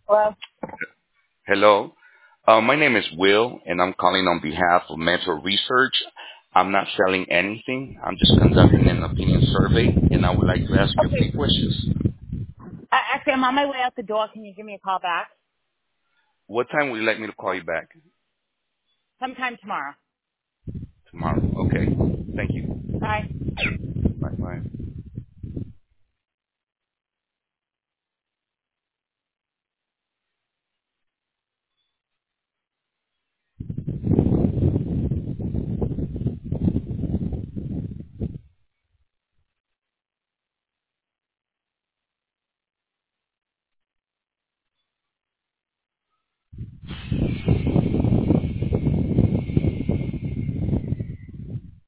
Well, Hello. My name is Will, and I'm calling on behalf of Mental Research. I'm not selling anything. I'm just conducting an opinion survey, and I would like to ask you a okay. few questions. Actually, I'm on my way out the door. Can you give me a call back What time would you like me to call you back? sometime tomorrow? Tomorrow. Okay. Thank you. Bye. Bye-bye.